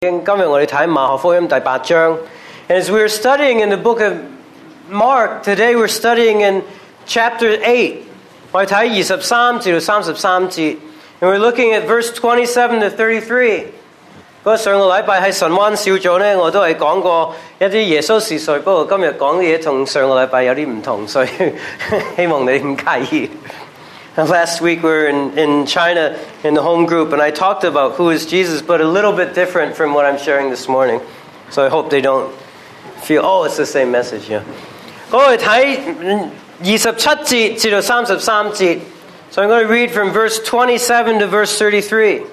今日我哋睇馬可福音第8章。And as we are studying in the book of Mark, today we're studying in chapter 8. 我哋睇23至到33節。And we're looking at verse 27 to 33. 上個禮拜喺神灣小組呢，我都係講過一啲耶穌是誰，不過今日講嘅嘢同上個禮拜有啲唔同，所以希望你唔介意。Last week we were in China in the home group, and I talked about who is Jesus, but a little bit different from what I'm sharing this morning. So I hope they don't feel, oh, it's the same message. Yeah. 我哋睇27節至到33節. So I'm going to read from verse 27 to verse 33.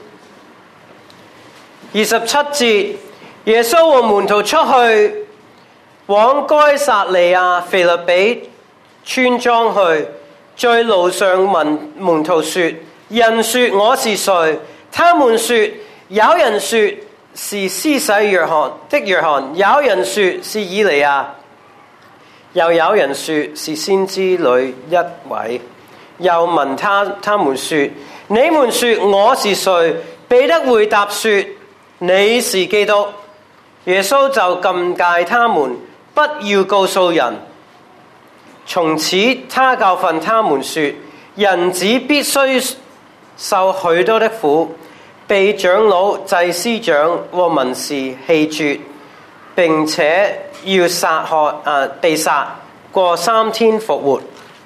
27節，耶穌和門徒出去，往該撒利亞腓立比村莊去。在路上問門徒說：人說我是誰？他們說：有人說是施洗約翰，有人說是以利亞，又有人說是先知裏一位。又問他們說：你們說我是誰？彼得回答說：你是基督。耶穌就禁戒他們，不要告訴人。從此他教訓他們說：人子必須受許多的苦，被長老、祭司長和文士棄絕，並且要被殺，過3天復活。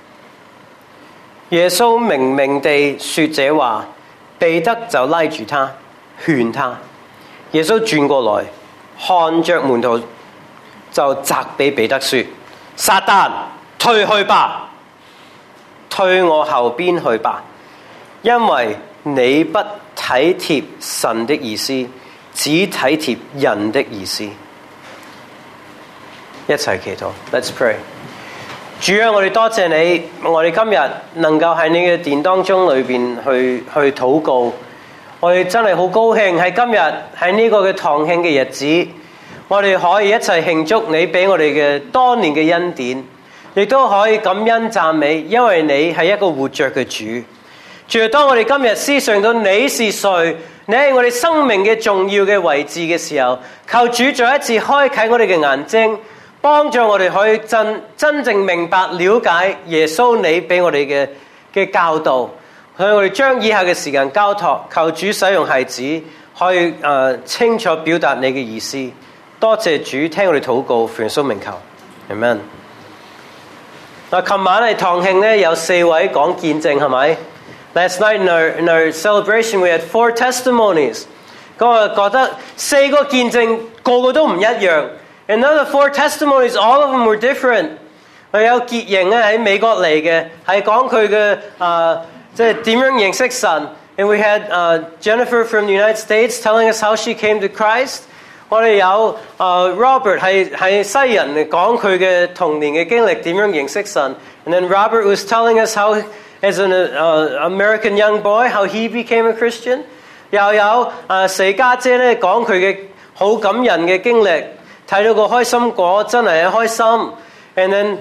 耶穌明明地說這話，彼得就拉住他，勸他。耶穌轉過來，看着門徒，就責備彼得說：撒旦！退去吧，退我後邊去吧，因為你不體貼神的意思，只體貼人的意思。一齊祈禱 ，Let's pray。主啊，我哋多謝你，我哋今日能夠喺你嘅殿當中裏邊去禱告，我哋真係好高興喺今日喺呢個嘅堂慶嘅日子，我哋可以一齊慶祝你俾我哋嘅多年嘅恩典。亦都可以感恩讚美，因為你係一個活着嘅主。主，當我哋今日思想到你是誰，你係我哋生命嘅重要嘅位置嘅時候，求主再一次開啟我哋嘅眼睛，幫助我哋可以真正明白了解耶穌你俾我哋嘅教導。所以我哋將以下嘅時間交託，求主使用孩子可以清楚表達你嘅意思。多謝主，聽我哋禱告，奉耶穌名求 Amen。琴晚係堂慶咧，有4位講見證，係咪 ？Last night in our celebration we had 4 testimonies。咁我覺得4個見證個個都唔一樣。And the 4 testimonies, all of them were different。有傑瑩咧喺美國嚟嘅，係講佢嘅即係點樣認識神。And we had Jennifer from the United States telling us how she came to Christ。我哋有Robert 係西人嚟講佢嘅童年嘅經歷，點樣認識神。And then Robert was telling us how, as an American young boy, how he became a Christian。又有四家姐咧講佢嘅好感人嘅經歷，睇到個開心果真係開心。And then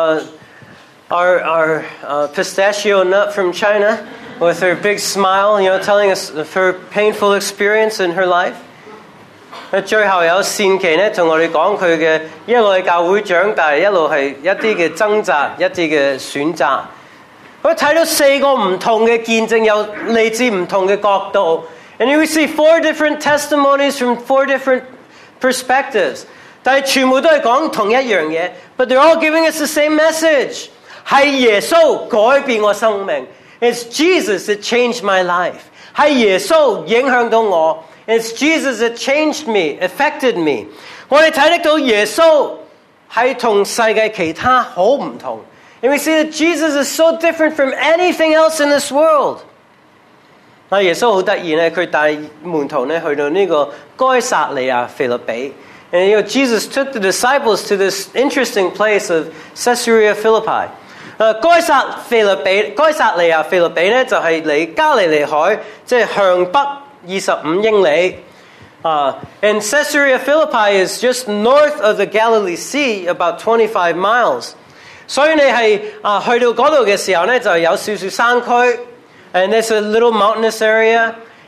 our pistachio nut from China with her big smile, telling us of her painful experience in her life。最後有善琪咧，同我哋講佢嘅一路係教會長大，一路係一啲嘅掙扎，一啲嘅選擇。我睇到4個唔同嘅見證，有嚟自唔同嘅角度。And you will see 4 different testimonies from 4 different perspectives。但係全部都係講同一樣嘢。But they're all giving us the same message。係耶穌改變我生命。It's Jesus that changed my life。係耶穌影響到我。It's Jesus that changed me, affected me。我哋睇得到耶穌係同世界其他好唔同。And we see that Jesus is so different from anything else in this world。耶穌好得意咧，佢帶門徒咧去到呢個該撒利亞腓立比。And Jesus took the disciples to this interesting place of Caesarea Philippi。該撒利亞腓立比咧就係離加利利海，即係向北25英里。And Caesarea Philippi is just north of the Galilee Sea, about 25 miles. 所以你係去到嗰度嘅時候咧，就有少少山區，and there's a little mountainous area,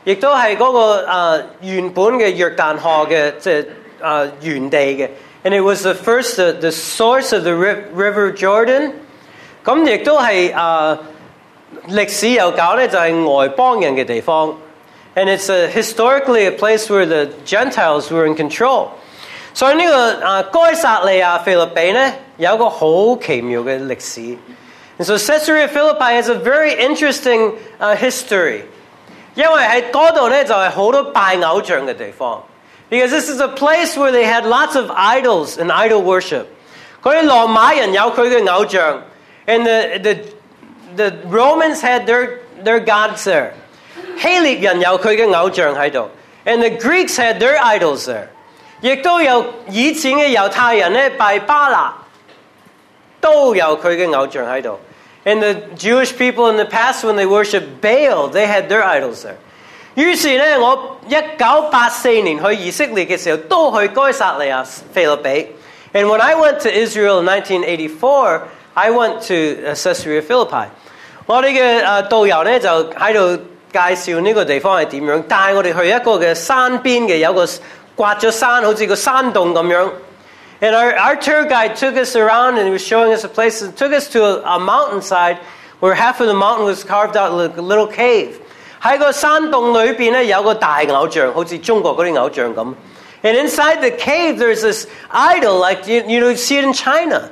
亦都係嗰個原本嘅約旦河嘅原地嘅。And it was the first the source of the river Jordan。咁亦都係歷史又搞咧，就係外邦人嘅地方。And it's historically a place where the Gentiles were in control。所以呢個該撒利亞腓立比咧有一個好奇妙嘅歷史。And so Caesarea Philippi has a very interesting history。因為喺嗰度咧就係好多拜偶像嘅地方。Because this is a place where they had lots of idols and idol worship。嗰啲羅馬人有佢嘅偶像 ，and the Romans had their gods there。希臘人有佢嘅偶像喺度 ，and the Greeks had their idols there。亦都有以前嘅猶太人咧拜巴勒，都有佢嘅偶像喺度。And the Jewish people in the past, when they worshiped Baal, they had their idols there。於是咧，我1984年去以色列嘅時候，都去該撒利亞腓立比。And when I went to Israel in 1984, I went to Caesarea Philippi。我哋嘅導遊咧就喺度介紹呢個地方係點樣，帶我哋去一個嘅山邊嘅，有個刮咗山，好似個山洞咁樣。And our tour guide took us around and he was showing us a place and took us to a mountainside where half of the mountain was carved out like a little cave。喺個山洞裏邊咧有個大偶像，好似中國嗰啲偶像咁。And inside the cave there's this idol like you see it in China。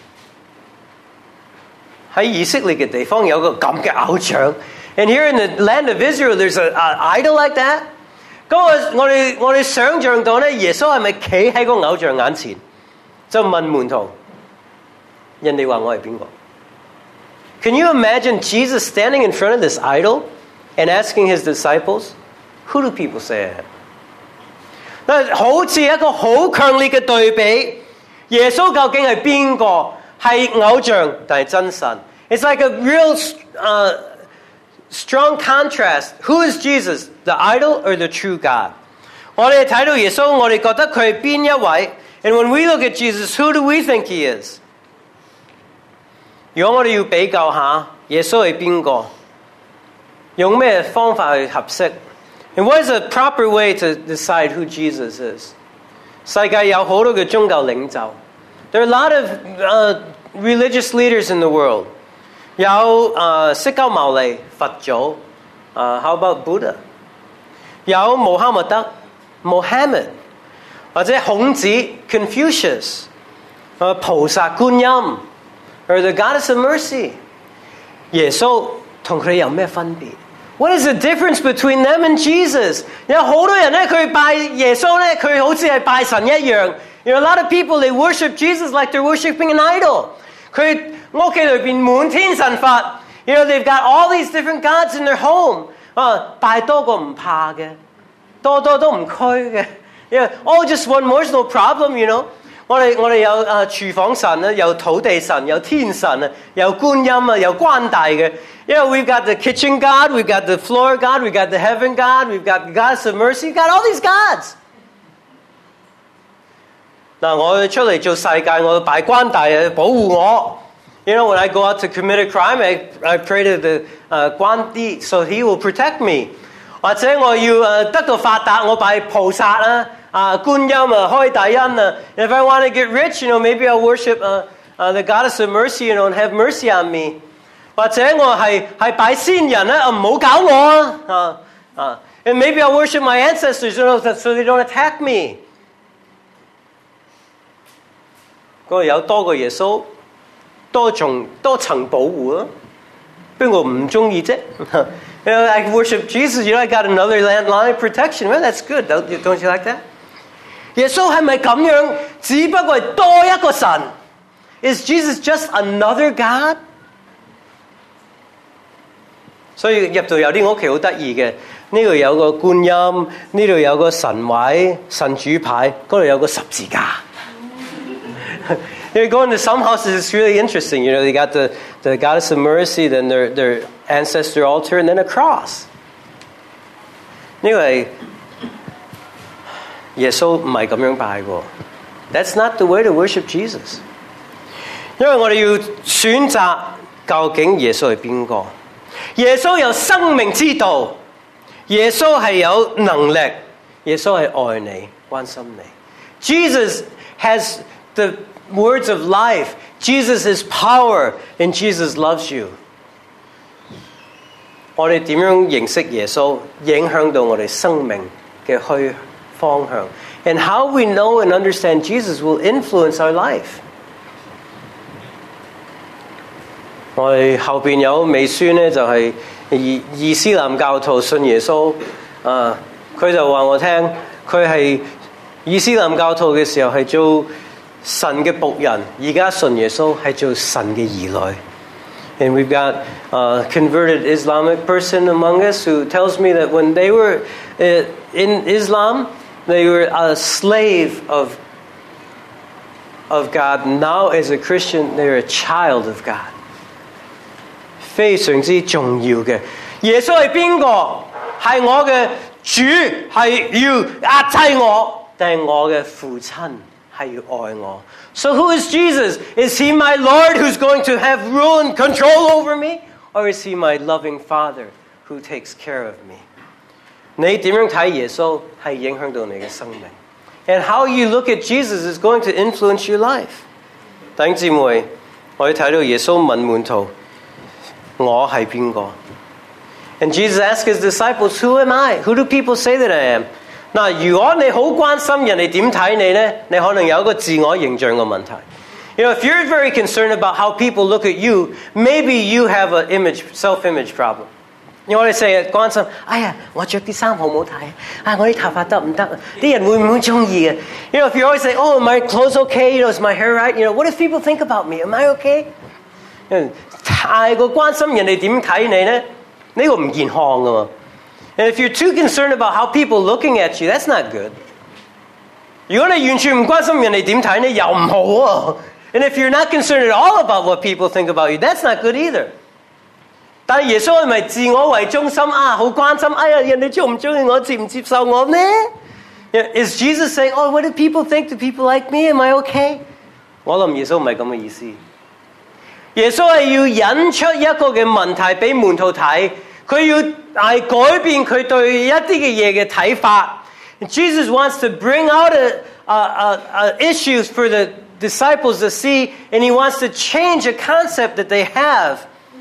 喺以色列嘅地方有個咁嘅偶像。And here in the land of Israel there's an idol like that。咁我哋想像到咧，耶穌係咪企喺個偶像眼前，就問門徒：人哋話我係邊個 ？Can you imagine Jesus standing in front of this idol and asking his disciples, "Who do people say I am?" 嗱，好似一個好強烈嘅對比，耶穌究竟係邊個？係偶像定係真神 ？It's like a real strong contrast. Who is Jesus, the idol or the true God? 我哋睇到耶穌，我哋覺得佢係邊一位 ？And when we look at Jesus, who do we think he is? 如果我哋要比較下耶穌係邊個，用咩方法去合適 ？And what is the proper way to decide who Jesus is? 世界有好多嘅宗教領袖 ，There are a lot of religious leaders in the world。有釋迦牟尼佛祖，how about Buddha？ 有穆罕默德 Mohammed， 或者孔子 Confucius， 菩薩觀音 or the Goddess of Mercy。耶穌同佢哋有咩分別 ？What is the difference between them and Jesus？ 有好多人咧，佢拜耶穌咧，佢好似係拜神一樣。You know, a lot of people they worship Jesus like they're worshiping an idol。佢屋企裏邊滿天神佛 ，you know they've got all these different gods in their home。拜多個唔怕嘅，多都唔拘嘅。You know, just one more is no problem。You know， 我哋有廚房神啦，有土地神，有天神啊，有觀音啊，有關大嘅。You know, we've got the kitchen God, we've got the floor God, we've got the heaven God, we've got the Goddess of Mercy, we've got all these gods。嗱，我出嚟做世界，我拜關大啊，保護我。You know, when I go out to commit a crime, I pray to the 關帝 so he will protect me。或者我要得到發達，我拜菩薩啦，觀音啊，開大恩啊。If I want to get rich, you know, maybe I'll worship the Goddess of Mercy, you know, and have mercy on me。或者我係拜先人咧，唔好搞我And maybe I'll worship my ancestors, you know, so they don't attack me。嗰有多個耶穌，多層保護啊！邊個唔中意啫？ You know, I worship Jesus, you know, I got another line of protection. Well, that's good, don't you like that? 耶穌係咪咁樣？只不過係多一個神。Is Jesus just another God？ 所以入到有啲屋企好得意嘅，呢度有個觀音，呢度有個神位、神主牌，嗰度有個十字架。You go into some houses, it's really interesting. You know, they got the Goddess of Mercy, then their ancestor altar, and then a cross. 呢個係耶穌唔係咁樣拜過。That's not the way to worship Jesus. 因為我哋要選擇究竟耶穌係邊個？耶穌有生命之道， 耶穌係有能力，耶穌係愛你，關心你。Jesus has the words of life. Jesus is power, and Jesus loves you. 我哋點樣認識耶穌，影響到我哋生命嘅方向。And how we know and understand Jesus will influence our life. 我哋後邊有美孫咧，就係伊斯蘭教徒信耶穌。佢就話我聽，佢係伊斯蘭教徒嘅時候係做神嘅僕人，而家信耶穌係做神嘅兒女。And we've got a converted Islamic person among us who tells me that when they were in Islam, they were a slave of God. Now as a Christian, they're a child of God. 非常之重要嘅。耶穌係邊個？係我嘅主，係要壓制我，定係我嘅父親係要愛我。So who is Jesus? Is he my Lord who's going to have rule and control over me? Or is he my loving Father who takes care of me? 你點樣睇耶穌係影響到你嘅生命。And how you look at Jesus is going to influence your life. 弟兄姊妹，我哋睇到耶穌問門徒，我係邊個？ And Jesus asked his disciples, who am I? Who do people say that I am? 嗱，如果你好關心人哋點睇你呢，你可能有一個自我形象嘅問題。You know, if you're very concerned about how people look at you, maybe you have an self-image problem. 因為我哋成日關心，哎呀，我着啲衫好唔好睇？我啲頭髮得唔得？啲人會唔會鍾意嘅？ You know, if you always say, oh, my clothes okay? You know, is my hair right? You know, what if people think about me? Am I okay? 太過關心人哋點睇你呢，呢個唔健康㗎嘛。And if you're too concerned about how people looking at you, that's not good. 如果你完全唔關心人哋點睇你，又唔好喎。And if you're not concerned at all about what people think about you, that's not good either. 但係耶穌係咪自我為中心啊？好關心，哎呀，人哋鍾唔鍾意我，接唔接受我呢？ Is Jesus saying, oh, what do people think? Do people like me? Am I okay? 我諗耶穌唔係咁嘅意思。耶穌係要引出一個嘅問題俾門徒睇，佢要係改變佢對一啲嘅嘢嘅睇法。Jesus wants to bring out issues for the disciples to see, and he wants to change a concept that they have.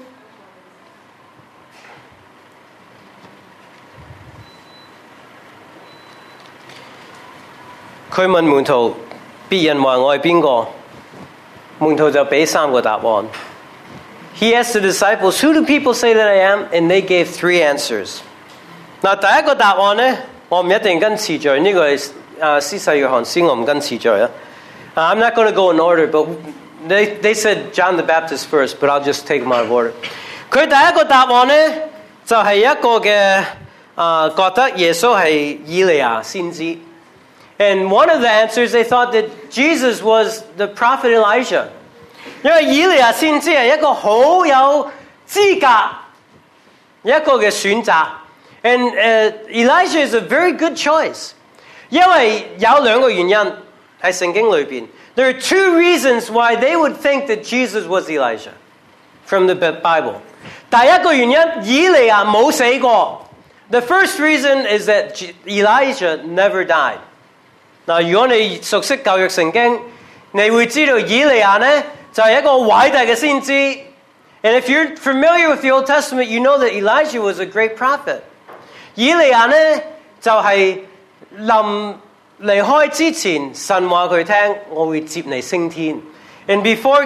佢問門徒，別人話我係邊個？門徒就俾3個答案。He asked the disciples, who do people say that I am? And they gave 3 answers. 嗱，第一個答案呢，我唔一定跟次序，呢個係施洗約翰先，我唔跟次序啊。I'm not going to go in order, but they said John the Baptist first, but I'll just take them out of order. 佢第一個答案呢，就係一個嘅覺得耶穌係以利亞先知。And one of the answers, they thought that Jesus was the prophet Elijah. 因為以利亞先知係一個好有資格一個嘅選擇。And Elijah is a very good choice. 因為有2個原因喺聖經裏邊。There are 2 reasons why they would think that Jesus was Elijah from the Bible. 第一個原因，以利亞冇死過。The first reason is that Elijah never died. 嗱，如果你熟悉舊約聖經，你會知道以利亞呢就係一個偉大嘅先知。And if you're familiar with the Old Testament, you know that Elijah was a great prophet. 以利亞呢就係臨離開之前，神話佢聽，我會接你升天。And before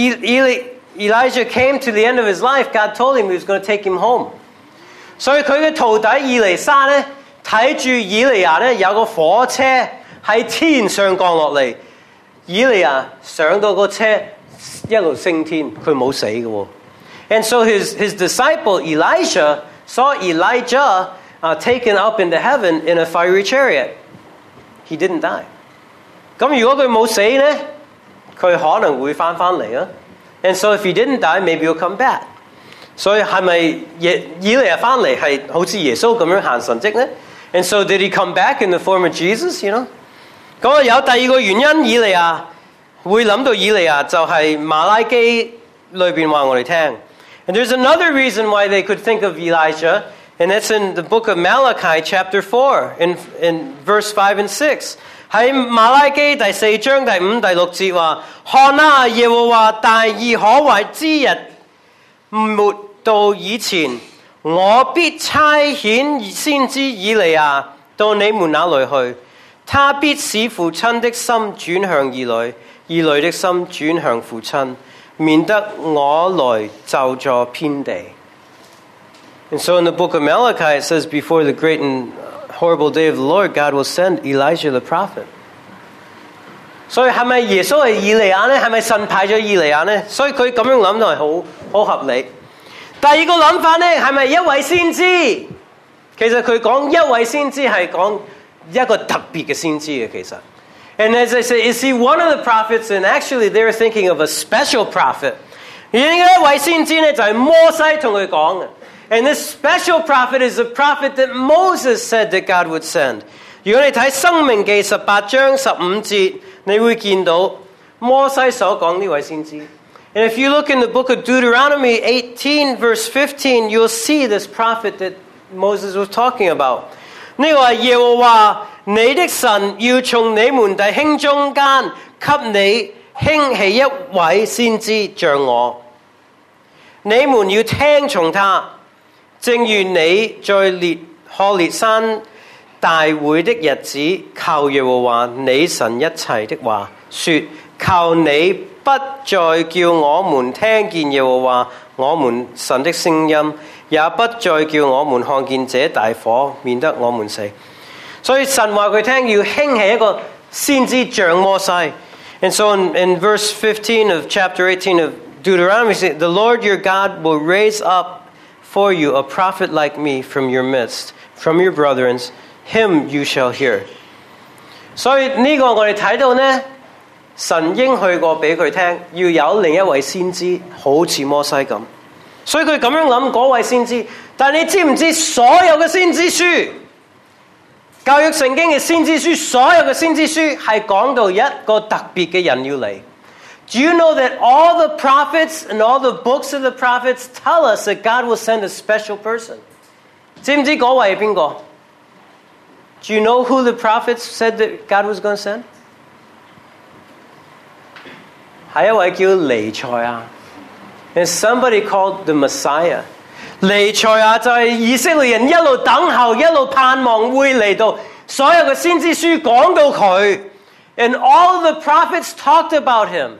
Elijah came to the end of his life, God told him he was going to take him home. 所以佢嘅徒弟以利沙呢睇住以利亞呢有個火車喺天上降落嚟，以利亞上到個車一路升天，佢冇死嘅喎。And so his disciple Elisha saw Elijah taken up into heaven in a fiery chariot. He didn't die. 咁如果佢冇死呢，佢可能會返嚟啊。And so if he didn't die, maybe he'll come back. 所以係咪以利亞返嚟係好似耶穌咁樣行神蹟呢？ And so did he come back in the form of Jesus? You know? 咁有第二個原因，以利亞會諗到以利亞就係馬拉基裏邊話我哋聽。And there's another reason why they could think of Elijah And it's in the book of Malachi chapter 4 in verse 5 and 6. 喺馬拉基第4章第5、第6節話：看啊，耶和華大義可畏之日沒到以前，我必差遣先知以利亞到你們那裏去，他必使父親的心轉向兒女，兒女的心轉向父親，免得我來咒詛遍地。And so in the book of Malachi it says, before the great and horrible day of the Lord, God will send Elijah the prophet. 所以係咪耶穌係以利亞呢？係咪神派咗以利亞呢？所以佢咁樣諗都係好合理。第二個諗法呢，係咪一位先知？其實佢講一位先知係講一個特別嘅先知嘅，其實。And as I say, is he one of the prophets? And actually they were thinking of a special prophet. 而呢一位先知呢，就係摩西同佢講嘅。And this special prophet is a prophet that Moses said that God would send. 如果你睇《申命記》18章15節，你會見到摩西所講呢位先知。And if you look in the book of Deuteronomy 18 verse 15, you'll see this prophet that Moses was talking about. 呢個係耶和華你的神要從你們弟兄中間給你興起一位先知像我，你們要聽從他。正如你在何烈山大會的日子，靠耶和華你神一切的話，說靠你不再叫我們聽見耶和華我們神的聲音，也不再叫我們看見這大火，免得我們死。所以神話佢聽要興起一個先知像摩西。And so in verse 15 of chapter 18 of Deuteronomy, the Lord your God will raise up for you a prophet like me from your midst, from your brethren, him you shall hear. 所以呢個我哋睇到呢，神應許過俾佢聽，要有另一位先知，好似摩西咁。所以佢咁樣諗嗰位先知。但係你知唔知所有嘅先知書，舊約聖經嘅先知書，所有嘅先知書係講到一個特別嘅人要嚟。Do you know that all the prophets and all the books of the prophets tell us that God will send a special person? 知唔知嗰位係邊個？ Do you know who the prophets said that God was going to send? 係一位叫彌賽亞。And somebody called the Messiah. 彌賽亞就係以色列人一路等候、一路盼望會嚟到，所有嘅先知書講到佢。And all the prophets talked about him.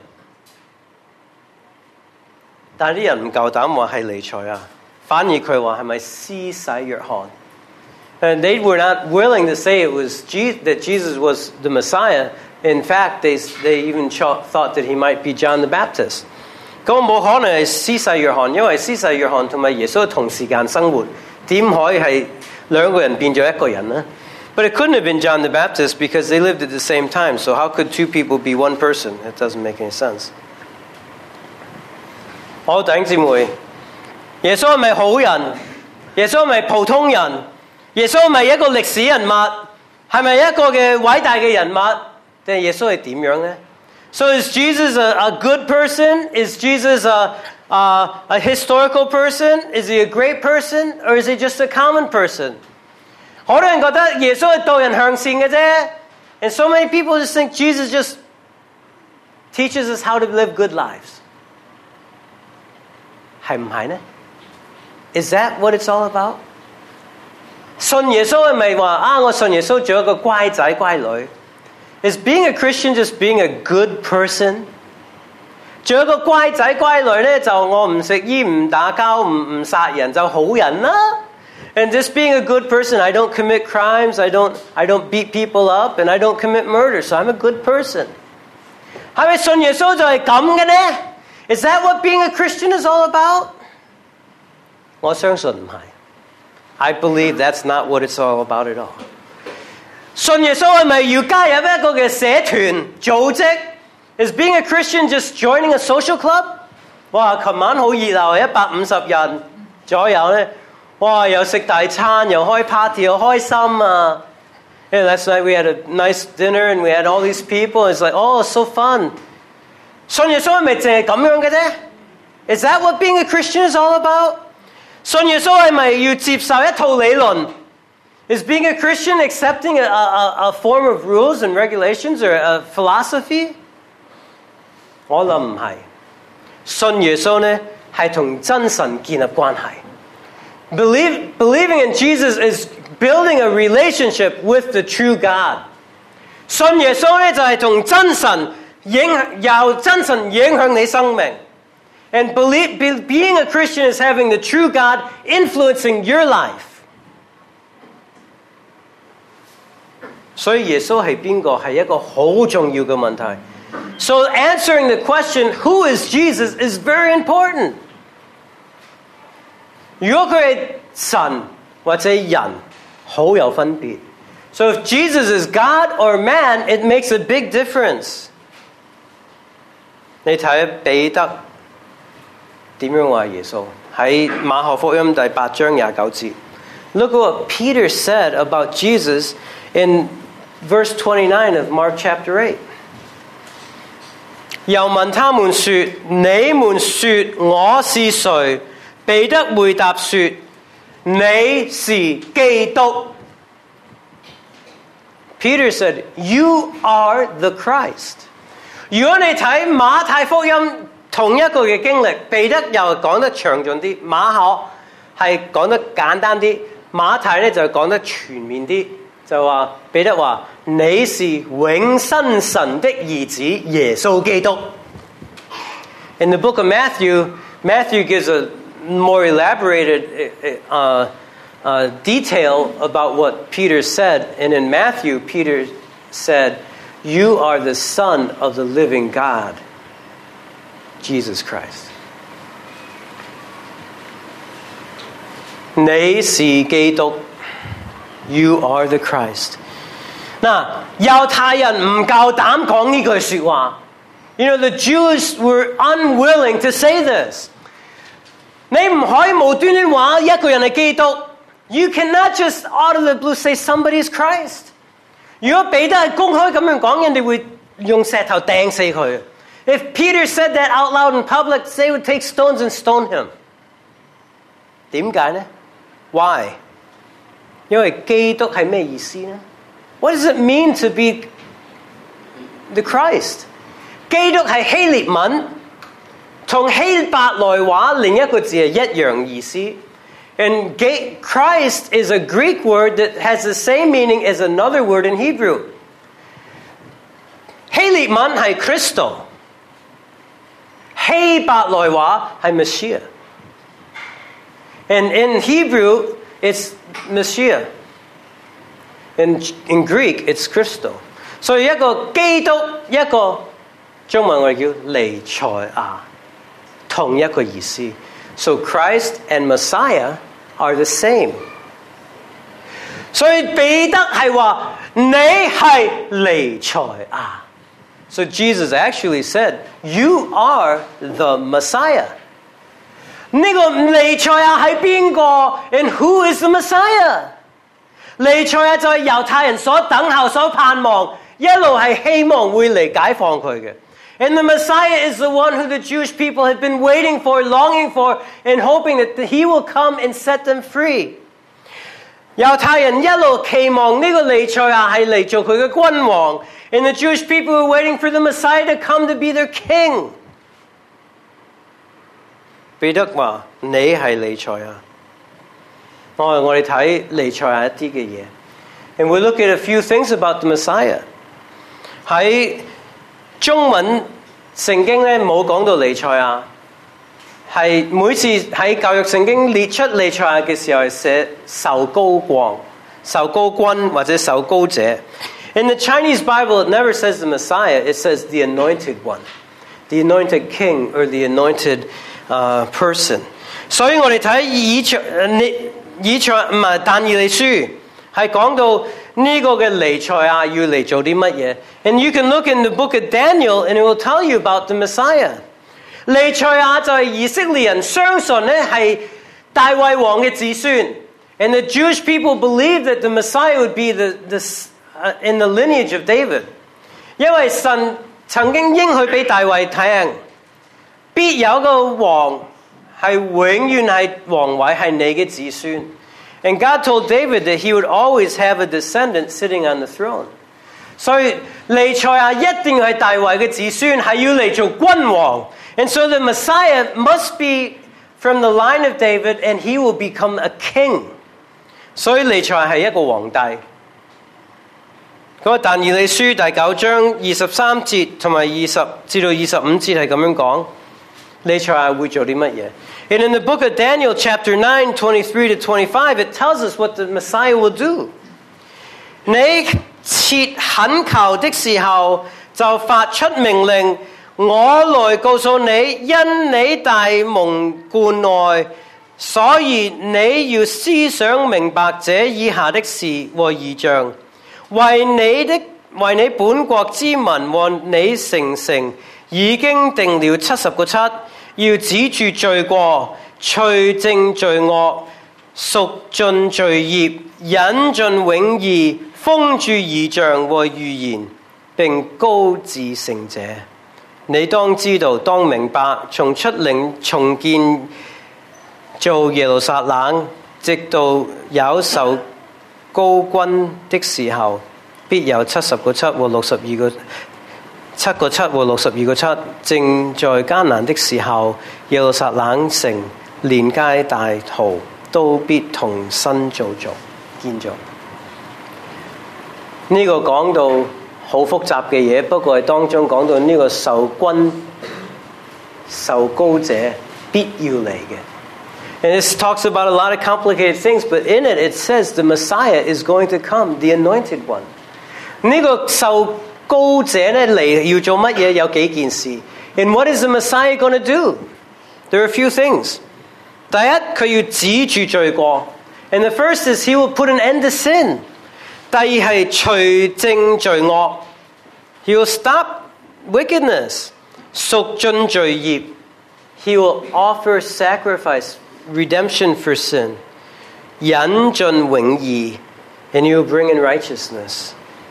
但係啲人唔夠膽話係彌賽亞，反而佢話係咪施洗約翰？ And they were not willing to say it was that Jesus was the Messiah. In fact, they even thought that he might be John the Baptist. 咁冇可能係施洗約翰，因為施洗約翰同埋耶穌同時間生活，點可以係兩個人變咗一個人呢？ But it couldn't have been John the Baptist because they lived at the same time. So how could two people be one person? It doesn't make any sense. 好，弟兄姊妹，耶穌係咪好人？耶穌係咪普通人？耶穌係咪一個歷史人物？係咪一個嘅偉大嘅人物？定係耶穌係點樣呢？ So is Jesus a good person? Is Jesus a historical person? Is he a great person? Or is he just a common person? 好多人覺得耶穌係導人向善嘅啫。And so many people just think Jesus just teaches us how to live good lives. 係唔係呢？ Is that what it's all about? 信耶穌係咪話我信耶穌做一個乖仔乖女？ Is being a Christian just being a good person? 做一個乖仔乖女呢，就我唔食煙唔打交唔殺人就好人啦。And just being a good person, I don't commit crimes, I don't beat people up, and I don't commit murder, so I'm a good person. 係咪信耶穌就係咁嘅呢？ Is that what being a Christian is all about? 我相信唔係。I believe that's not what it's all about at all. 信耶穌係咪要加入一個嘅社團組織？ Is being a Christian just joining a social club? 哇！琴晚好熱鬧，150人左右呢。哇！又食大餐，又開 party， 又開心啊！ Yeah, last night we had a nice dinner and we had all these people. It's like, oh, so fun. 信耶穌係咪淨係咁樣嘅啫？ Is that what being a Christian is all about? 信耶穌係咪要接受一套理論？ Is being a Christian accepting a form of rules and regulations or a philosophy? 我諗唔係。信耶穌呢係同真神建立關係。Believing in Jesus is building a relationship with the true God. 信耶穌呢就係同真神由真神影響你生命。And being a Christian is having the true God influencing your life. 所以耶穌係邊個係一個好重要嘅問題。So answering the question, who is Jesus, is very important. 如果佢係神或者人，好有分別。So if Jesus is God or man, it makes a big difference. 你睇彼得點樣話耶穌喺馬可福音第8章29節。Look what Peter said about Jesus in Verse 29 of Mark chapter 8. 又問他們說：你們說我是誰？彼得回答說：你是基督。Peter said, "You are the Christ." 如果你睇馬太福音同一個嘅經歷，彼得又講得詳盡啲，馬可係講得簡單啲，馬太咧就講得全面啲。就話彼得話你是永生神的兒子耶穌基督。In the book of Matthew gives a more elaborated detail about what Peter said. And in Matthew, Peter said, "You are the Son of the living God, Jesus Christ." 你是基督。You are the Christ. 嗱，猶太人唔夠膽講呢句說話。You know, the Jews were unwilling to say this. 你唔可以無端端話一個人係基督。You cannot just out of the blue say somebody's Christ. 如果彼得係公開咁樣講，人哋會用石頭掟死佢。If Peter said that out loud in public, they would take stones and stone him. 點解呢？ Why? 因為基督係咩意思呢？ What does it mean to be the Christ? 基督係希臘文，同希伯來話另一個字係一樣意思。And Christ is a Greek word that has the same meaning as another word in Hebrew. 希臘文係 Christo， 希伯來話係 Messiah。And in Hebrew, it's Messiah. In Greek, it's Christo. 所以一個基督，一個中文我哋叫彌賽亞，同一個意思。So Christ and Messiah are the same. 所以彼得係話你係彌賽亞。So Jesus actually said, "You are the Messiah." 呢個彌賽亞係邊個 ？And who is the Messiah？ 彌賽亞就係猶太人所等候、所盼望，一路係希望會嚟解放佢嘅。And the Messiah is the one who the Jewish people had been waiting for, longing for, and hoping that he will come and set them free. 猶太人一路期望呢個彌賽亞係嚟做佢嘅君王 ，and the Jewish people were waiting for the Messiah to come to be their king. 彼得話：你係彌賽亞。我哋睇彌賽亞一啲嘅嘢 ，and we look at a few things about the Messiah。喺中文聖經咧冇講到彌賽亞，係每次喺教育聖經列出彌賽亞嘅時候係寫受膏王、受膏君或者受膏者。In the Chinese Bible, it never says the Messiah; it says the anointed one, the anointed king or the anointed person。所以我哋睇以賽唔係但以理書係講到呢個嘅彌賽亞要嚟做啲乜嘢 ？And you can look in the book of Daniel, and it will tell you about the Messiah。彌賽亞就係以色列人相信咧係大衛王嘅子孫 ，and the Jewish people believed that the Messiah would be in the lineage of David。因為神曾經應許俾大衛聽，必有個王係永遠係王位，係你嘅子孫。And God told David that he would always have a descendant sitting on the throne. 所以彌賽亞一定要係大衛嘅子孫，係要嚟做君王。And so the Messiah must be from the line of David, and he will become a king. 所以彌賽亞係一個皇帝。咁但以理書第9章23節同埋20至到25節係咁樣講，彌賽亞會做啲乜嘢？ And in the book of Daniel, chapter 9, 23 to 25, it tells us what the Messiah will do. 你切懇求的時候，就發出命令，我來告訴你，因你大蒙眷愛，所以你要思想明白這以下的事和異象，為你本國之民和你城已經定了70個七。要止住罪過，除淨罪惡，贖盡罪孽，引進永義，封住異象和預言，並高至聖者。你當知道，當明白，從出領重建做耶路撒冷，直到有受膏君的時候，必有70個七和62個7個7和62個7，正在艱難的時候，耶路撒冷城連街大途都必同新建造。呢個講到好複雜嘅嘢，不過係當中講到呢個受膏者必要嚟嘅。And this talks about a lot of complicated things, but in it says the Messiah is going to come, the anointed one. 呢個受膏者咧嚟要做乜嘢？有幾件事。And what is the Messiah going to do? There are a few things. 第一，佢要止住罪過。And the first is he will put an end to sin. 第二係除淨罪惡。He will stop wickedness. 贖盡罪孽。He will offer sacrifice, redemption for sin. 引進永義。And he will bring in righteousness.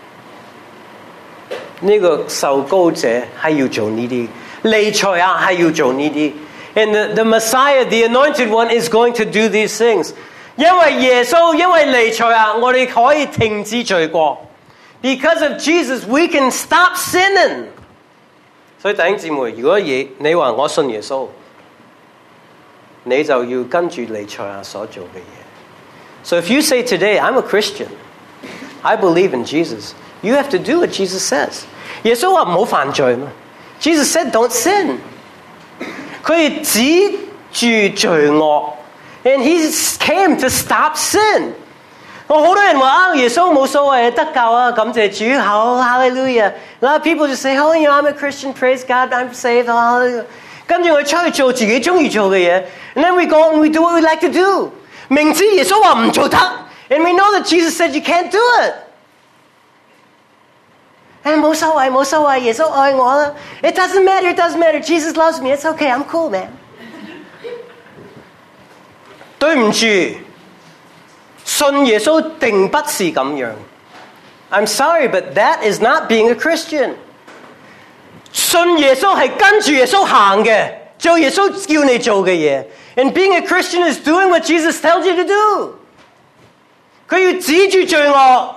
呢個受膏者係要做呢啲，彌賽亞係要做呢啲。And the Messiah, the anointed one, is going to do these things. 因為耶穌，因為彌賽亞，我哋可以停止罪過。Because of Jesus, we can stop sinning. 所以弟兄姊妹，如果你話我信耶穌，你就要跟住彌賽亞所做嘅嘢。So if you say today, I'm a Christian, I believe in Jesus.You have to do what Jesus says. 耶穌話唔好犯罪嘛。Jesus said don't sin. 佢止住罪惡。And he came to stop sin. 好多人話耶穌冇所謂得救啊，感謝主，好 Hallelujah. A lot of people just say, oh, you know, I'm a Christian, praise God, I'm saved, Hallelujah. 跟住我出去做自己中意做嘅嘢。And then we go and we do what we like to do. 明知耶穌話唔做得。And we know that Jesus said you can't do it.冇所謂，耶穌愛我啦。It doesn't matter. Jesus loves me. It's okay. I'm cool, man. 對唔住，信耶穌定不是咁樣。I'm sorry, but that is not being a Christian. 信耶穌係跟住耶穌行嘅，做耶穌叫你做嘅嘢。And being a Christian is doing what Jesus tells you to do. 佢要止住罪惡。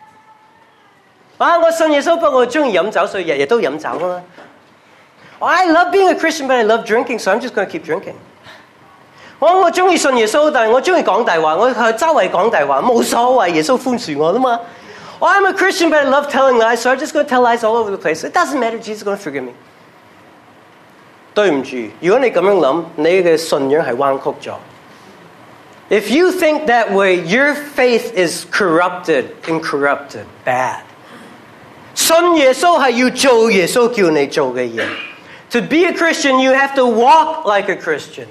我信耶穌，不過我中意飲酒，所以日日都飲酒啦。I love being a Christian, but I love drinking, so I'm just going to keep drinking. 我中意信耶穌，但係我中意講大話，我去周圍講大話，冇所謂，耶穌寬恕我啦嘛。I'm a Christian, but I love telling lies, so I'm just going to tell lies all over the place. It doesn't matter, Jesus is going to forgive me. 對唔住，如果你咁樣諗，你嘅信仰係彎曲咗。If you think that way, your faith is corrupted, bad. 信耶穌係要做耶穌叫你做嘅嘢。To be a Christian, you have to walk like a Christian.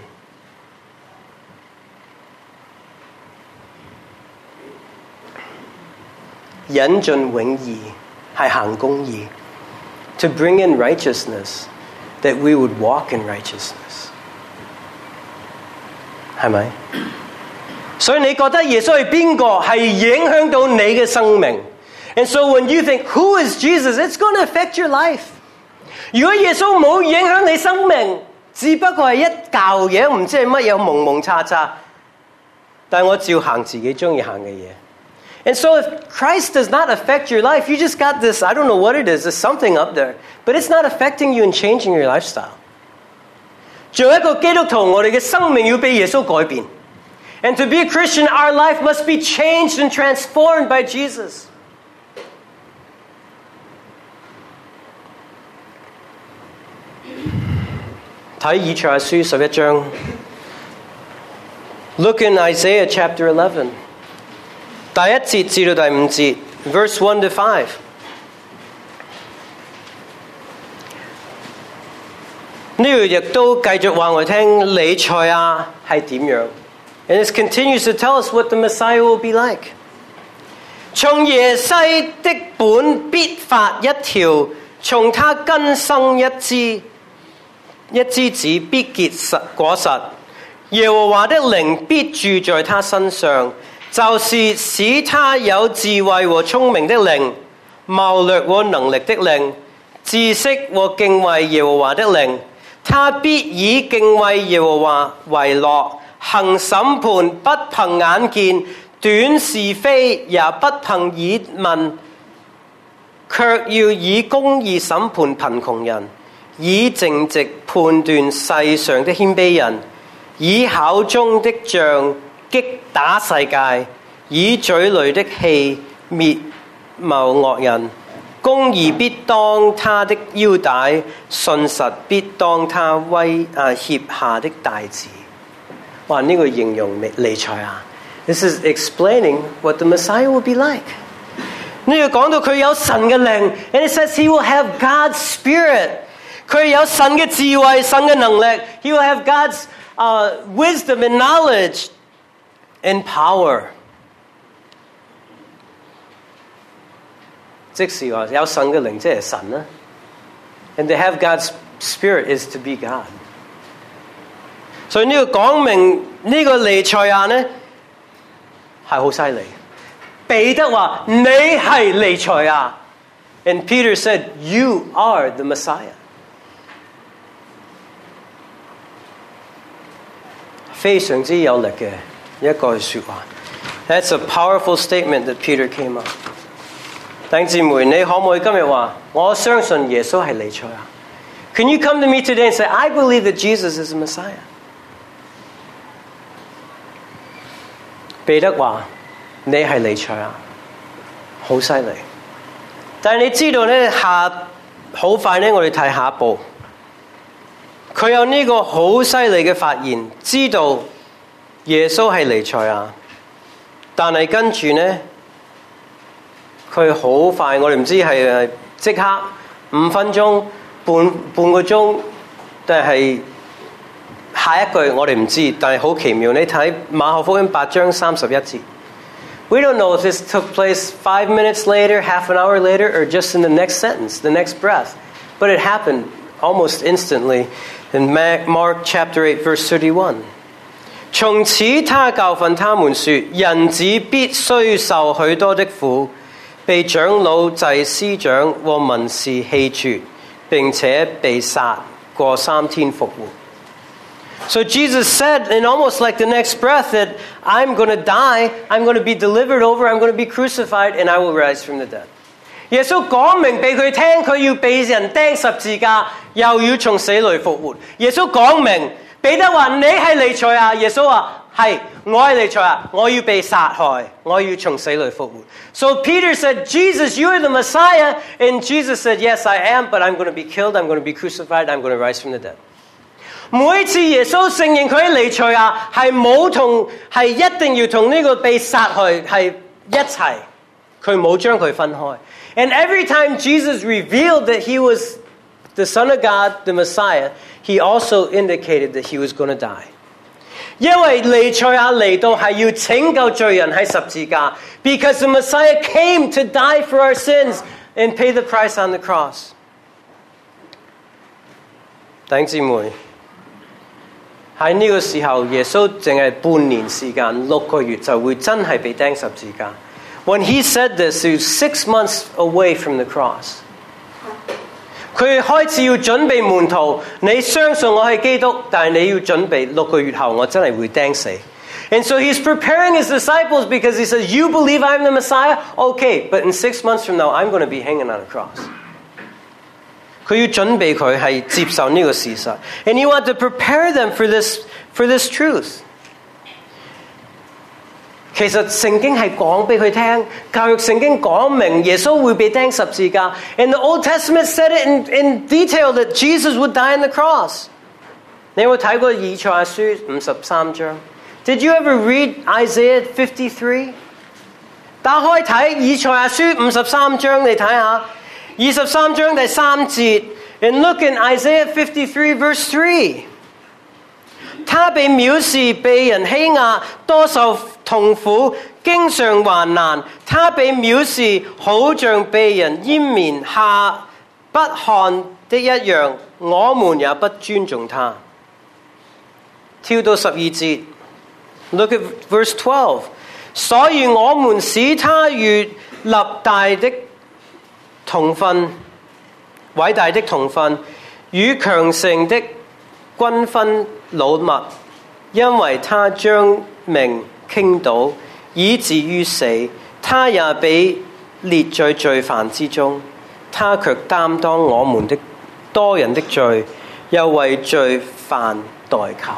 引進永義係行公義。To bring in righteousness, that we would walk in righteousness. 係咪？所以你覺得耶穌係邊個？係影響到你嘅生命。And so when you think, who is Jesus? It's going to affect your life. 如果耶穌冇影響你生命， 只不過係一嚿嘢，唔知係乜嘢蒙蒙查查，但我照行自己中意行嘅嘢。And so if Christ does not affect your life, you just got this, I don't know what it is, there's something up there, but it's not affecting you and changing your lifestyle. 做一個基督徒，我哋嘅生命要被耶穌改變。And to be a Christian, our life must be changed and transformed by Jesus. 睇以賽亞書11章。Look in Isaiah chapter 11. 第1節至到第5節 verse 1 to 5. 呢度亦都繼續話我哋聽彌賽亞係點樣。And it continues to tell us what the Messiah will be like. 從耶西的本必發一條，從他根生一枝子必結果實。耶和華的靈必住在他身上，就是使他有智慧和聰明的靈，謀略和能力的靈，知識和敬畏耶和華的靈。他必以敬畏耶和華為樂，行審判不憑眼見，斷是非也不憑耳聞，卻要以公義審判貧窮人，以正直判斷世上的謙卑人，以口中的杖擊打世界，以嘴裏的氣滅謀惡人。公義必當他的腰帶，信實必當他脅下的帶子。哇！呢個形容彌賽亞。This is explaining what the Messiah will be like. 呢個講到佢有神嘅靈 ，and it says he will have God's Spirit. 佢有神嘅智慧、神嘅能力。He will have God's wisdom and knowledge and power. 即是話有神嘅靈，即係神啦。And to have God's Spirit is to be God. 所以呢個講明呢個彌賽亞呢係好犀利。彼得話：你係彌賽亞。And Peter said, "You are the Messiah." 非常之有力嘅一句說話。That's a powerful statement that Peter came up. 弟兄姊妹，你可唔可以今日話我相信耶穌係彌賽亞 ？Can you come to me today and say, I believe that Jesus is the Messiah? 彼得話：你係彌賽亞，好犀利。但係你知道咧，好快咧，我哋睇下一步。佢有呢個好犀利嘅發言，知道耶穌係彌賽亞，但係跟住咧。佢好快，我哋唔知係即刻5分鐘、半個鐘，但係下一句我哋唔知，但係好奇妙。你睇馬可福音8章31節 ，We don't know if this took place 5 minutes later, half an hour later, or just in the next sentence, the next breath. But it happened almost instantly in Mark chapter 8, verse 31. 從此他教訓他們說：人子必須受許多的苦。被長老、祭司長和文士棄絕，並且被殺，過3天復活。So Jesus said, in almost like the next breath, that I'm going to die, I'm going to be delivered over, I'm going to be crucified, and I will rise from the dead. 耶穌講明俾佢聽，佢要被人釘十字架，又要從死裏復活。耶穌講明，彼得話：你係彌賽亞。耶穌話：係，我係彌賽亞，我要被殺害，我要從死裏復活。So Peter said, Jesus, you are the Messiah. And Jesus said, yes, I am, but I'm going to be killed, I'm going to be crucified, I'm going to rise from the dead. 每次耶穌承認佢係彌賽亞，係一定要同呢個被殺害係一齊，佢冇將佢分開。And every time Jesus revealed that he was the Son of God, the Messiah, he also indicated that he was going to die. 因為彌賽亞嚟到係要拯救罪人喺十字架 because the Messiah came to die for our sins and pay the price on the cross. 弟兄姊妹，喺呢個時候，耶穌淨係半年時間，6個月就會真係被釘十字架。When he said this, he was 6 months away from the cross. 佢開始要準備門徒，你相信我係基督，但係你要準備6個月後我真係會釘死。And so he's preparing his disciples because he says, you believe I'm the Messiah? Okay, but in 6 months from now, I'm going to be hanging on a cross. 佢要準備佢係接受呢個事實。And he wanted to prepare them for this truth. 其實聖經係講俾佢聽，教育聖經講明耶穌會被釘十字架。And the Old Testament said it in detail that Jesus would die on the cross. 你有冇睇過以賽亞書53章？Did you ever read Isaiah 53? 打開睇以賽亞書53章，你睇下23章第3節。And look in Isaiah 53 verse 3. 他被藐視，被人欺壓，多受痛苦，經常患難。他被藐視，好像被人掩面下不看的一樣，我們也不尊重他。跳到12節。Look at verse 12. 所以我們使他與立大的同分，偉大的同分，與強盛的均分擄物，因為他將命傾倒，以至於死，他也被列在罪犯之中，他卻擔當我們的多人的罪，又為罪犯代求。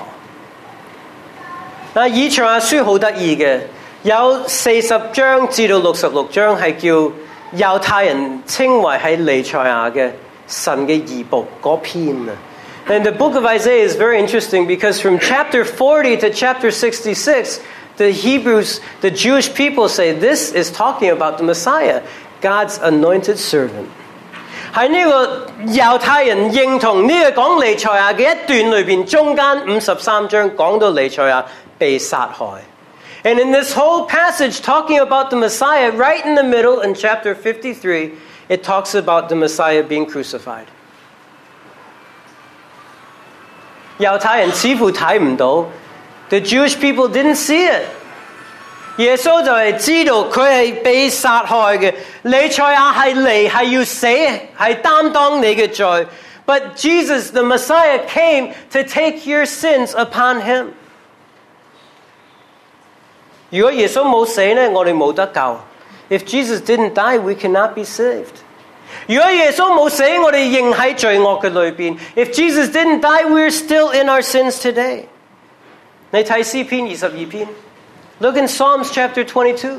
嗱，以賽亞書好得意嘅，有40章至到66章係叫猶太人稱為係彌賽亞嘅神嘅義僕嗰篇啊。And the book of Isaiah is very interesting because from chapter 40 to chapter 66, the Hebrews, the Jewish people say this is talking about the Messiah, God's anointed servant. 喺呢個猶太人認同呢個講彌賽亞嘅一段裏邊，中間53章講到彌賽亞被殺害。And in this whole passage talking about the Messiah, right in the middle in chapter 53, it talks about the Messiah being crucified. 猶太人似乎睇唔到 ，the Jewish people didn't see it。耶穌就係知道佢係被殺害嘅，彌賽亞係嚟係要死，係擔當你嘅罪。But Jesus, the Messiah, came to take your sins upon him。如果耶穌冇死呢，我哋冇得救。If Jesus didn't die, we cannot be saved。如果耶穌冇死，我哋仍喺罪惡嘅裏邊。If Jesus didn't die, we're still in our sins today。你睇詩篇22篇 ，Look in Psalms chapter 22。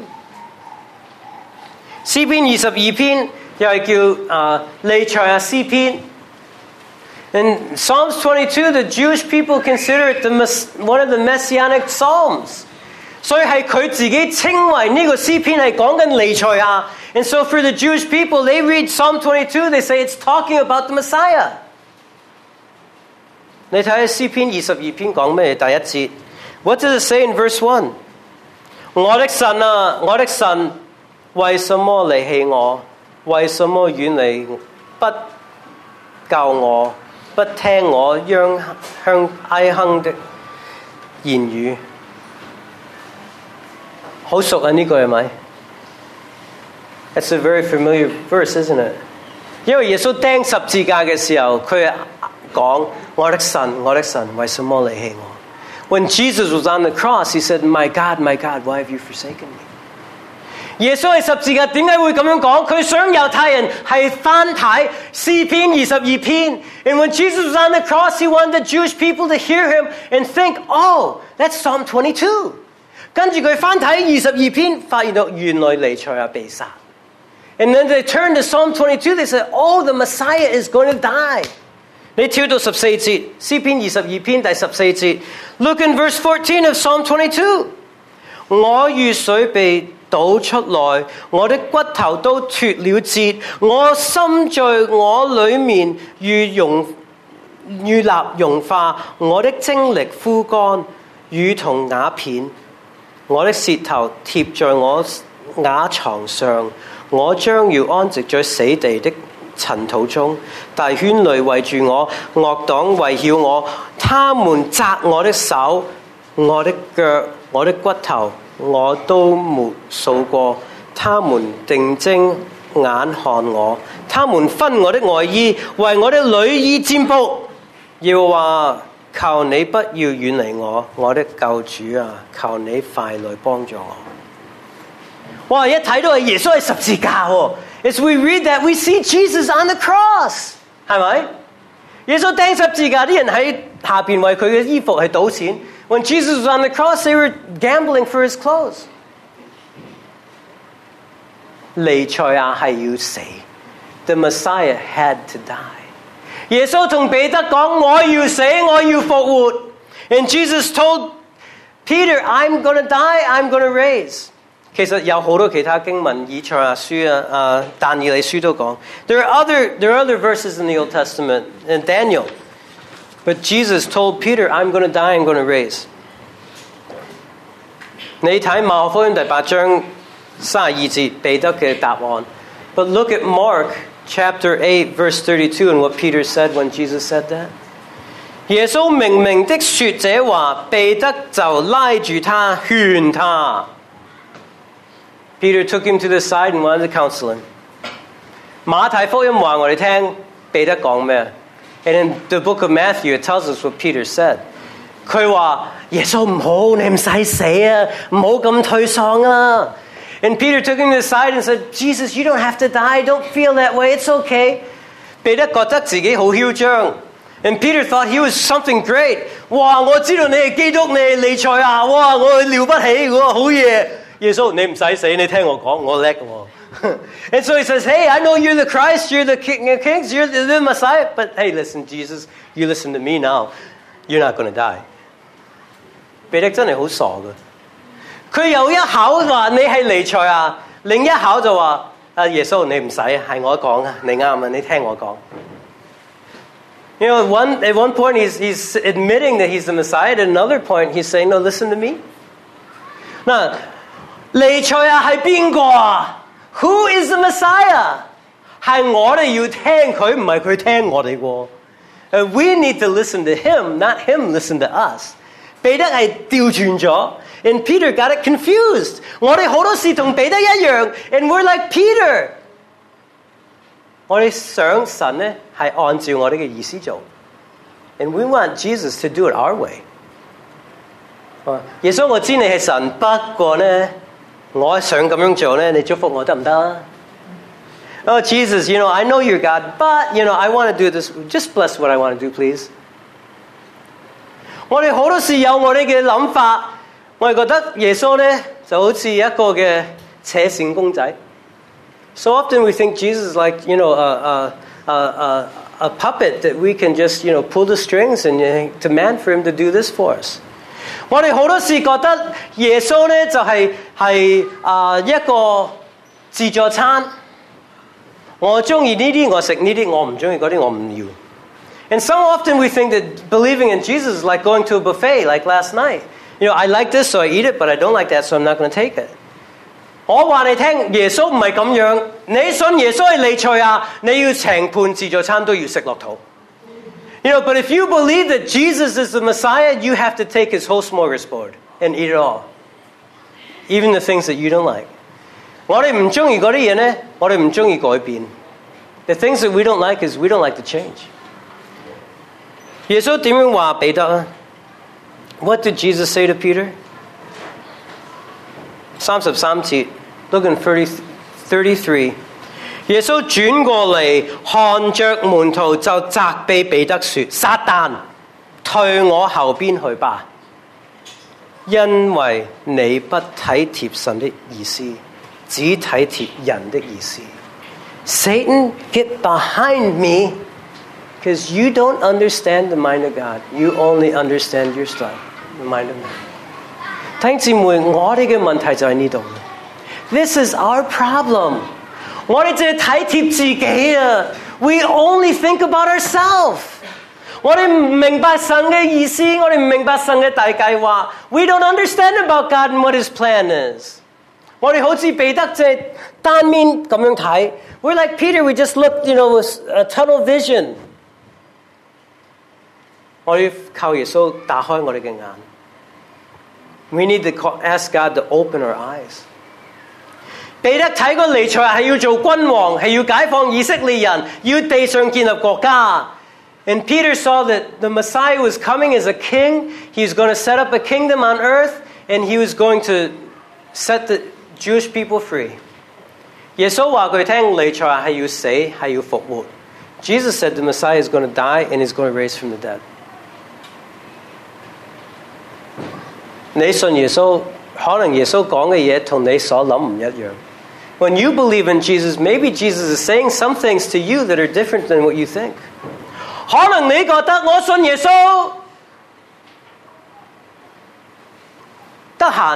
詩篇22篇又係叫彌賽亞詩篇。In Psalms 22, the Jewish people consider it one of the messianic psalms。所以係佢自己稱為呢個詩篇係講緊彌賽亞。And so for the Jewish people, they read Psalm 22, they say it's talking about the Messiah. 你睇下詩篇22篇講咩？第一節 What does it say in verse 1? 我的神啊，我的神，為什麼離棄我？為什麼遠離不救我？不聽我向哀哼的言語？好熟啊！呢句係咪？ It's a very familiar verse, isn't it? 因為耶穌釘十字架嘅時候，佢講：我的神，我的神，為什麼離棄我？ When Jesus was on the cross, he said, My God, why have you forsaken me? 耶穌喺十字架點解會咁樣講？佢想猶太人係翻睇詩篇22篇。And when Jesus was on the cross, he wanted the Jewish people to hear him and think, Oh, that's Psalm 22. 跟住佢翻睇22篇，發現到原來彌賽亞被殺。And then they turn to Psalm 22, they say, Oh, the Messiah is going to die. 你跳到14節，詩篇22篇第14節 Look in verse 14 of Psalm 22. 我如水被倒出來，我的骨頭都脫了節，我心在我裡面如蠟融化，我的精力枯乾，如同瓦片。我的舌頭貼在我瓦床上，我將要安息在死地的塵土中。大圈壘圍住我，惡黨圍繞我，他們扎我的手，我的腳，我的骨頭，我都沒數過。他們定睛眼看我，他們分我的外衣，為我的裏衣占卜，要話求你不要遠離我，我的救主啊，求你快來幫助我。哇！一睇到係耶穌係十字架喎。As we read that, we see Jesus on the cross， 係咪？耶穌釘十字架，啲人喺下邊為佢嘅衣服係賭錢。When Jesus was on the cross, they were gambling for his clothes. 彌賽亞係要死 ，The Messiah had to die。耶穌同彼得講：我要死，我要復活。And Jesus told Peter, I'm going to die, I'm going to raise。其實有好多其他經文，以賽亞書但以理書都講。There are other verses in the Old Testament and Daniel, but Jesus told Peter, "I'm going to die, I'm going to raise." 你睇馬可福音第8章32節彼得嘅答案。But look at Mark chapter 8 verse 32 and what Peter said when Jesus said that. 耶穌明明的說這話，彼得就拉住他勸他。Peter took him to the side and wanted to counsel him. 馬太福音話我哋聽彼得講咩 ？And in the book of Matthew, it tells us what Peter said. 佢話耶穌唔好，你唔使死啊，唔好咁退喪啊。And Peter took him to the side and said, Jesus, you don't have to die. Don't feel that way. It's okay. 彼得覺得自己好囂張。And Peter thought he was something great. 哇！我知道你係基督，你係彌賽亞。哇！我了不起，我好嘢。耶穌，你唔使死，你聽我講，我叻喎。And so he says, hey, I know you're the Christ, you're the King of Kings, you're the Messiah. But hey, listen, Jesus, you listen to me now. You're not going to die. 彼得真係好傻㗎。佢有一口話你係彌賽亞，另一口就話耶穌你唔使，係我講啊，你啱啊，你聽我講。You know, at one point he's admitting that he's the Messiah. At another point he's saying, no, listen to me. 嗱，彌賽亞係邊個啊 ？Who is the Messiah？ 係我哋要聽佢，唔係佢聽我哋喎。We need to listen to him, not him listen to us. 彼得係調轉咗 ，and Peter got it confused. 我哋好多時同彼得一樣 ，and we're like Peter. 我哋想神咧係按照我哋嘅意思做 ，and we want Jesus to do it our way. 耶穌，我知你係神，不過咧，我想咁樣做咧，你祝福我得唔得？Oh, Jesus, you know, I know you're God, but, you know, I want to do this. Just bless what I want to do, please. 我哋好多時有我哋嘅諗法，我哋覺得耶穌咧就好似一個嘅扯線公仔。So often we think Jesus is like, you know, a puppet that we can just, you know, pull the strings and demand for him to do this for us. 我哋好多時覺得耶穌咧就係一個自助餐。我中意呢啲我食呢啲，我唔中意嗰啲我唔要。And so often we think that believing in Jesus is like going to a buffet like last night. You know, I like this so I eat it, but I don't like that so I'm not going to take it. 我話你聽，耶穌唔係咁樣。你信耶穌係彌賽亞，你要成盤自助餐都要食落肚。You know, but if you believe that Jesus is the Messiah, you have to take his whole smorgasbord and eat it all. Even the things that you don't like. 我哋唔中意嗰啲嘢咧，我哋唔中意改變。The things that we don't like is we don't like to change. 耶穌點樣話彼得啊 ？What did Jesus say to Peter? 33節 ，Look in 33。耶穌轉過嚟，看着門徒就責備彼得說：撒旦，退我後邊去吧，因為你不體貼神的意思，只體貼人的意思。Satan, get behind me, because you don't understand the mind of God. You only understand your stuff, the mind of man. 弟兄姊妹，我哋嘅問題就喺呢度。This is our problem. 我哋淨係體貼自己啊 ！We only think about ourselves. 我哋唔明白神嘅意思，我哋唔明白神嘅大計劃。We don't understand about God and what His plan is. 我哋好似彼得即係單面咁樣睇。We're like Peter, we just look, you know, with a tunnel vision. 我哋靠耶穌打開我哋嘅眼。We need to ask God to open our eyes. 彼得睇個彌賽亞係要做君王，係要解放以色列人，要地上建立國家。And Peter saw that the Messiah was coming as a king. He was going to set up a kingdom on earth, and he was going to set the Jewish people free. 耶穌話佢聽彌賽亞係要死，係要復活。Jesus said the Messiah is going to die and he's going to raise from the dead. 你信耶穌，可能耶穌講嘅嘢同你所諗唔一樣。When you believe in Jesus, maybe Jesus is saying some things to you that are different than what you think. 可能你覺得我信耶穌得閒，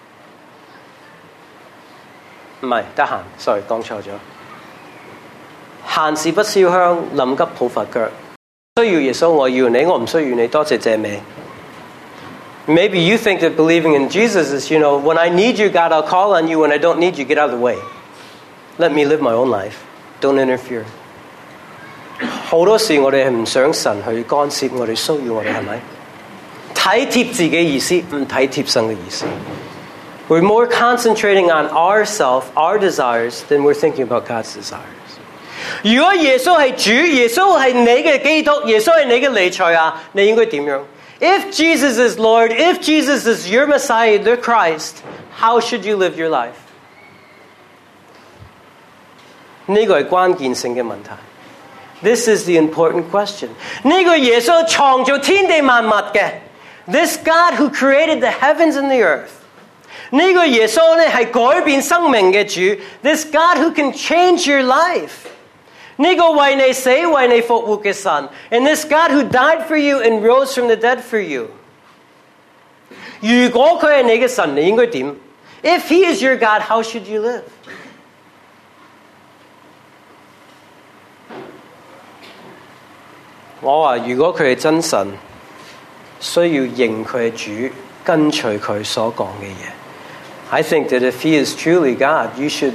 唔係得閒 ，sorry 講錯咗。閒事不燒香，臨急抱佛腳。需要耶穌，我要你，我唔需要你，多謝謝你。Maybe you think that believing in Jesus is, when I need you, God, I'll call on you. When I don't need you, get out of the way. Let me live my own life. Don't interfere. 好多時我哋係唔想神去干涉我哋，騷擾我哋，係咪？體貼自己意思，唔體貼神嘅意思。We're more concentrating on ourselves, our desires, than we're thinking about God's desires. 如果耶穌係主，耶穌係你嘅基督，耶穌係你嘅彌賽亞，你應該點樣？If Jesus is Lord, if Jesus is your Messiah, the Christ, how should you live your life? 呢個係關鍵性嘅問題。This is the important question. 呢個耶穌創造天地萬物嘅 This God who created the heavens and the earth. 呢個耶穌咧係改變生命嘅主 This God who can change your life. 呢個為你死為你復活嘅神 And this God who died for you and rose from the dead for you. 如果佢係你嘅神，你應該點 If he is your God, how should you live? 我話如果佢係真神，需要認佢係主，跟隨佢所講嘅嘢。I think that if he is truly God, you should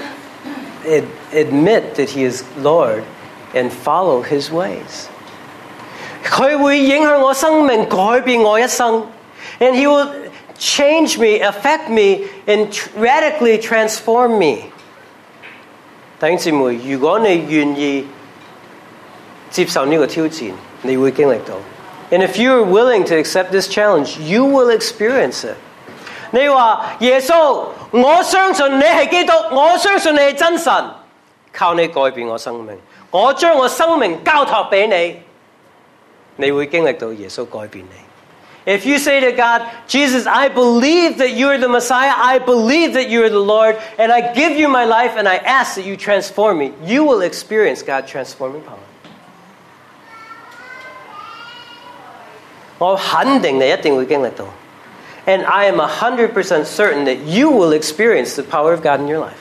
admit that he is Lord and follow his ways. 佢會影響我生命，改變我一生。And he will change me, affect me, and radically transform me. 弟兄姊妹，如果你願意接受呢個挑戰，你會經歷到。And if you are willing to accept this challenge, you will experience it. 你話耶穌，我相信你係基督，我相信你係真神，靠你改變我生命，我將我生命交託俾你，你會經歷到耶穌改變你。If you say to God, Jesus, I believe that you are the Messiah, I believe that you are the Lord, and I give you my life and I ask that you transform me, you will experience God's transforming power. 我肯定你一定會經歷到。And I am 100% certain that you will experience the power of God in your life.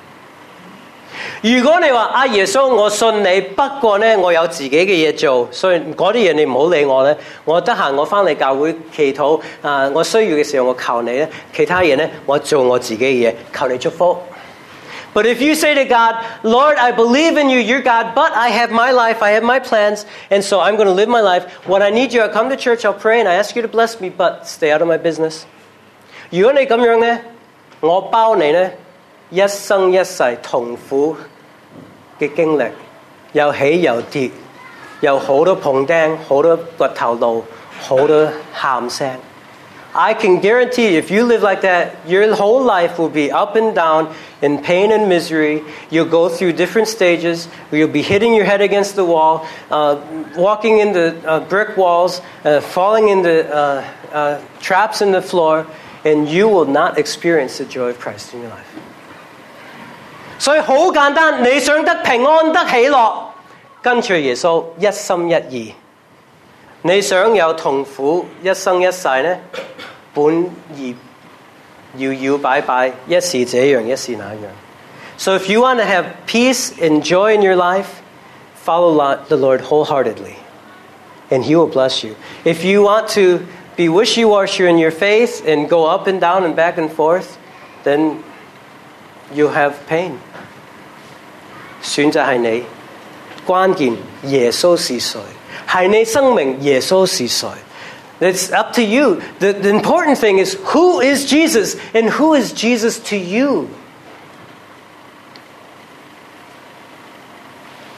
如果你話耶穌，我信你，不過呢，我有自己嘅嘢做，所以嗰啲嘢你唔好理我呢。我得閒我返嚟教會祈禱，我需要嘅時候我求你呢。其他嘢呢，我做我自己嘅嘢，求你祝福。But if you say to God, Lord, I believe in you, you're God, but I have my life, I have my plans, and so I'm going to live my life. When I need you, I'll come to church, I'll pray, and I ask you to bless me, but stay out of my business. 如果你咁樣呢，我包你呢，一生一世痛苦嘅經歷，又起又跌，有好多碰釘，好多掘頭路，好多喊聲。I can guarantee you, if you live like that, your whole life will be up and down in pain and misery. You'll go through different stages. You'll be hitting your head against the wall, walking into brick walls, falling into traps in the floor, and you will not experience the joy of Christ in your life. 所以好簡單，你想得平安得喜樂，跟隨耶穌一心一意。你想有痛苦一生一世呢？本而搖搖擺擺，一時這樣，一時那樣。So if you want to have peace and joy in your life, follow the Lord wholeheartedly, and He will bless you. If you want to be wishy-washy in your faith and go up and down and back and forth, then you'll have pain. 選擇係你，關鍵耶穌是誰？係你生命耶穌是誰？ It's up to you. The important thing is who is Jesus and who is Jesus to you?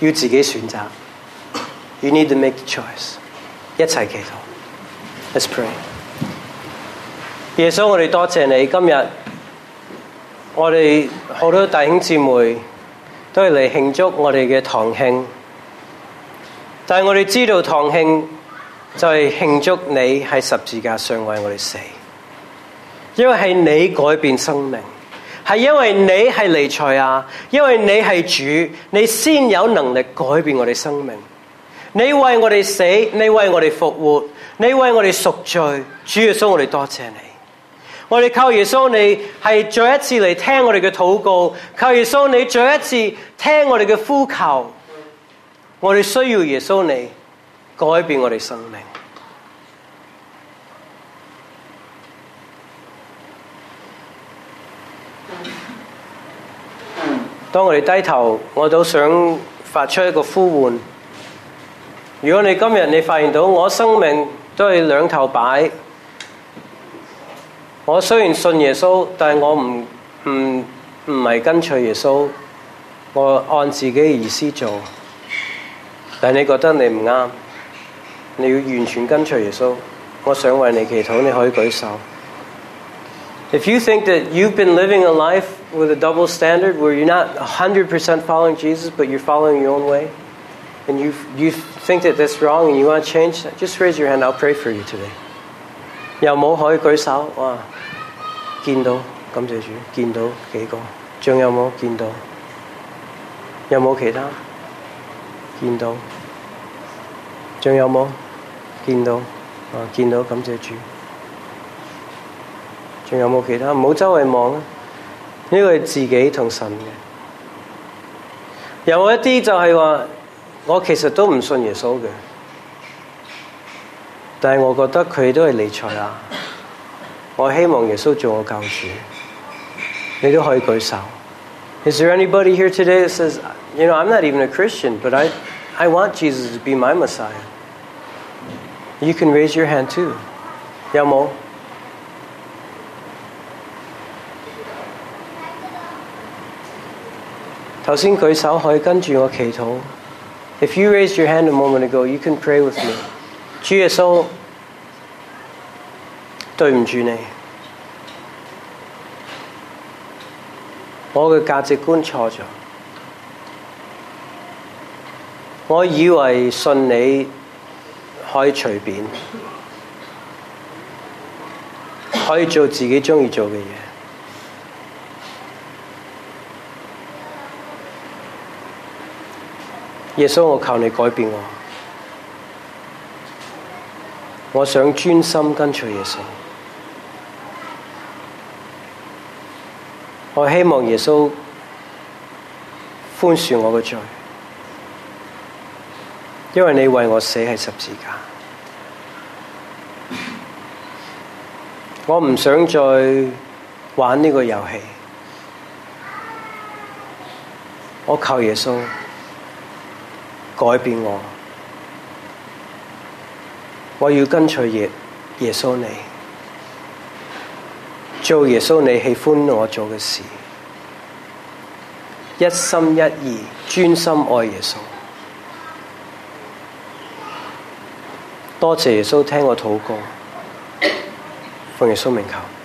要自己選擇。You need to make the choice。一齊祈禱。Let's pray。耶穌，我哋多謝你，今日我哋好多弟兄姊妹都係嚟慶祝我哋嘅堂慶，但係我哋知道堂慶就係慶祝你喺十字架上為我哋死，因為係你改變生命，係因為你係彌賽亞，因為你係主，你先有能力改變我哋生命。你為我哋死，你為我哋復活，你為我哋贖罪。主耶穌，我哋多謝你。我哋靠耶穌，你係再一次嚟聽我哋嘅禱告。靠耶穌，你再一次聽我哋嘅呼求。我哋需要耶穌你改變我哋生命。當我哋低頭，我都想發出一個呼喚。如果你今日你發現到我生命都係兩頭擺，我雖然信耶穌，但係我唔係跟隨耶穌，我按自己嘅意思做。但係你覺得你唔啱，你要完全跟隨耶穌，我想為你祈禱，你可以舉手。If you think that you've been living a life with a double standard where you're not 100% following Jesus, but you're following your own way, and you think that that's wrong and you want to change, just raise your hand. I'll pray for you today. 有冇可以舉手？哇！見到，感謝主，見到幾個？仲有冇見到？有冇其他？見到？仲有冇？見到？見到，感謝主。仲有冇其他？唔好周圍望啊！呢個係自己同神嘅。有一啲就係話，我其實都唔信耶穌嘅，但係我覺得佢都係彌賽亞。我希望耶穌做我救主。你都可以舉手。Is there anybody here today that says, you know, I'm not even a Christian, but I want Jesus to be my Messiah? You can raise your hand too. 有冇？頭先舉手可以跟住我祈禱。If you raised your hand a moment ago, you can pray with me. 主耶穌，對唔住你，我嘅價值觀錯咗。我以為信你可以隨便，可以做自己鍾意做嘅嘢。耶穌，我求你改變我，我想專心跟隨耶穌。我希望耶穌寬恕我嘅罪，因為你為我死喺十字架。我唔想再玩呢個遊戲，我求耶穌改變我，我要跟隨耶穌你，做耶穌你喜歡我做嘅事，一心一意專心愛耶穌。多謝耶穌聽我禱告，奉耶穌名求。